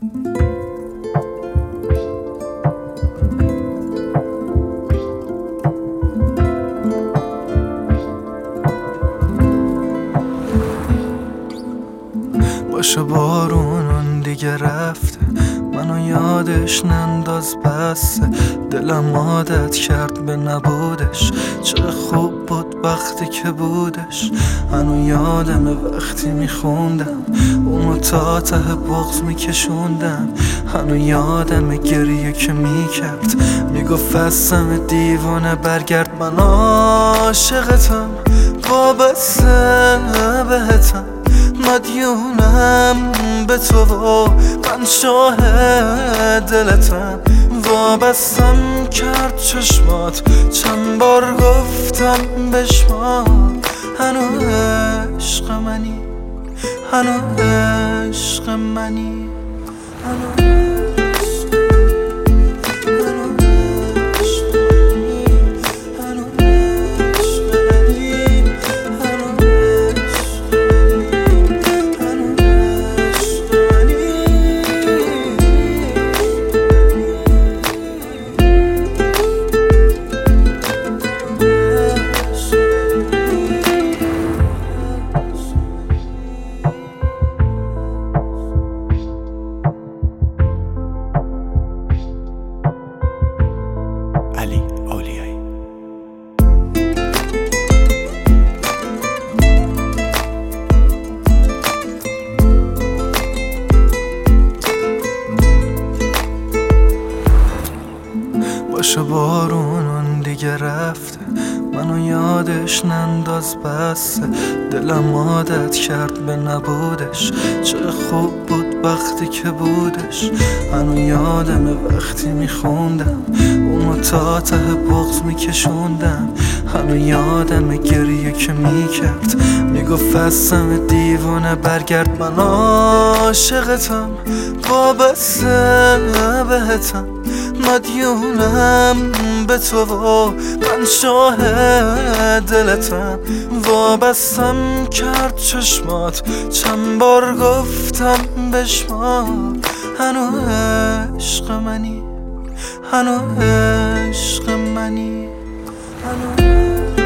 باشه بارون دیگه رفته، منو یادش ننداز بسه. دلم عادت کرد به نبودش، چه خوب بود وقتی که بودش. هنو یادمه وقتی میخوندم اونو تا ته بغض میکشوندم. هنو یادمه گریه که میکرد، میگفت از دیوانه برگرد. من عاشقتم، وابسته بهتم، مدیونم به تو و من شاهد دلتم. وابستم کرد چشمات، چند بار گفتم بشما. هنو عشق منی، هنو عشق منی، هنو باشه بارون دیگه رفته، منو یادش ننداز بسه. دلم عادت کرد به نبودش، چه خوب بود وقتی که بودش. هنو یادمه وقتی میخوندم اونو تا ته بغض میکشوندم. هنو یادمه گریه که میکرد، میگفت از دیوانه برگرد. من عاشقتم، وابسته بهتم، مدیونم به تو و من شاهد دلتم. وابستم کرد چشمات، چند بار گفتم بشما. هنو عشق منی، هنو عشق منی، هنو